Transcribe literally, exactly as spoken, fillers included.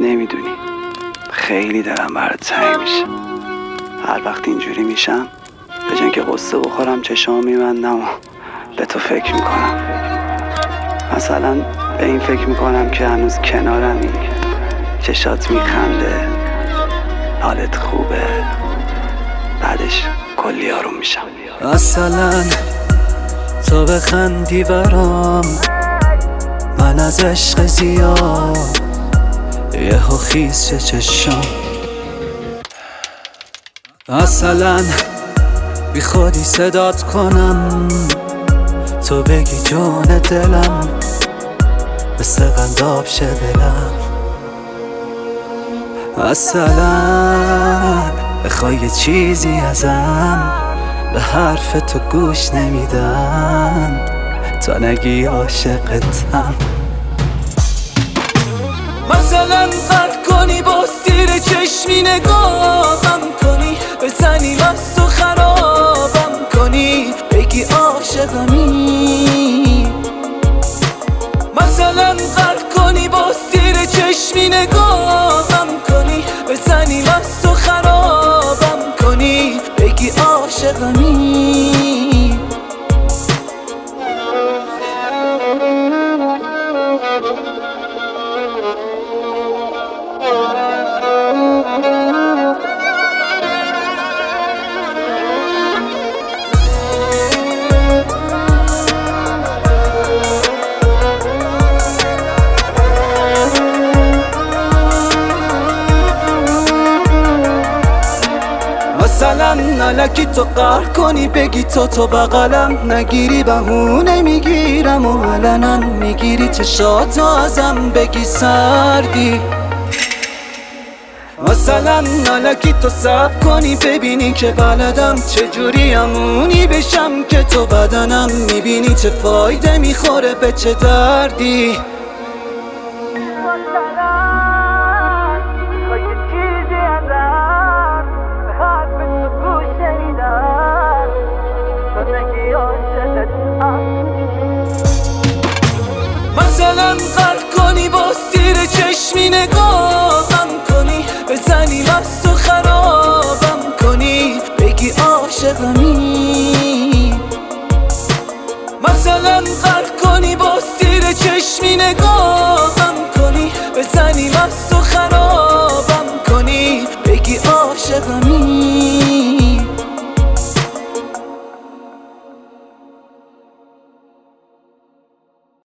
نمیدونی خیلی دلم برات تنگ میشه. هر وقت اینجوری میشم به جای که قصه بخورم چشام میبندم و به تو فکر میکنم. مثلا به این فکر میکنم که هنوز کنارمی، چشات میخنده، حالت خوبه، بعدش کلی آروم میشم. مثلا تو بخندی برام، من از عشق زیاد یهو خیز چه چشم. مثلا بی خودی صدات کنم، تو بگی جون دلم، مثل قنداب شه دلم. مثلا بخوای یه چیزی ازم، به حرف تو گوش نمیدم تا نگی عاشقتم. مثلا قد کنی با سیر چشمی نگاهم کنی، بزنی مست و خرابم کنی، بگی عاشقمی. مثلا قد کنی با سیر چشمی نگاهم کنی، بزنی مست و خرابم کنی، بگی عاشقمی. مثلا نلکی تو قهر کنی، بگی تو تو بغلم نگیری، بهونه میگیرم و علنا میگیری چشاتو ازم، بگی سردی. مثلا نلکی تو صبر کنی، ببینی که بلدم چجوری امونی بشم که تو بدنم، میبینی چه فایده میخوره به چه دردی. مثلا قرد کنی با سیر چشمی نگاهم کنی، بزنی مست و خرابم کنی، بگی عاشقمی. مثلا